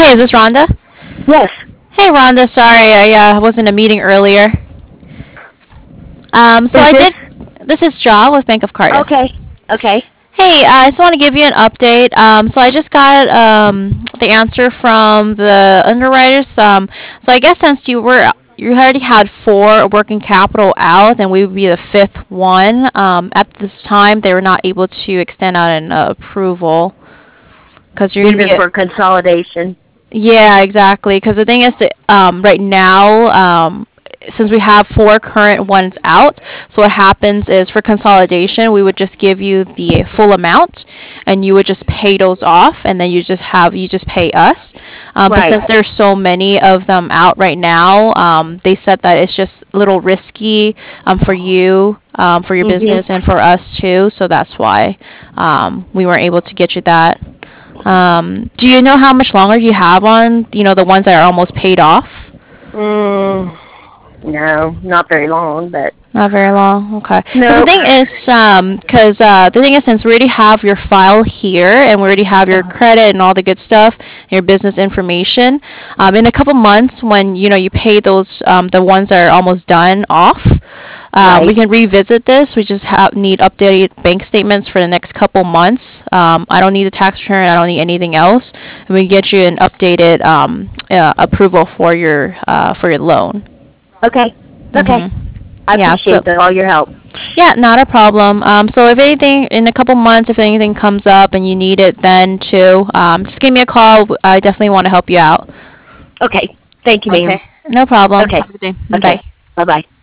Hey, is this Rhonda? Yes. Hey, Rhonda. Sorry, I was in a meeting earlier. So Is I this did. This is Jaw with Bank of Cardiff. okay? Okay. Hey, I just want to give you an update. So I just got the answer from the underwriters. So I guess since you already had four working capital out, and we would be the fifth one. At this time, they were not able to extend out an approval because you're going to Even be for consolidation. Yeah, exactly. Because the thing is that right now, since we have four current ones out, so what happens is for consolidation, we would just give you the full amount, and you would just pay those off, and then you just pay us. But Right. since there's so many of them out right now, they said that it's just a little risky for you. For your Mhm. business and for us too, so that's why we weren't able to get you that. Do you know how much longer you have on, the ones that are almost paid off? Mm, no, not very long, but Not very long. Okay. Because nope. the thing is, since we already have your file here and we already have your credit and all the good stuff, your business information, in a couple months when you pay those the ones that are almost done off, we Right. can revisit this. We just need updated bank statements for the next couple months. I don't need a tax return. I don't need anything else. And we can get you an updated approval for your loan. Okay. Okay. hmm I Yeah. So appreciate all your help. yeah, not a problem. So if anything, in a couple months, if anything comes up and you need it then too, just give me a call. I definitely want to help you out. Okay. Thank you, ma'am. Okay. No problem. Okay. Have a good day. Okay. Bye. Bye bye.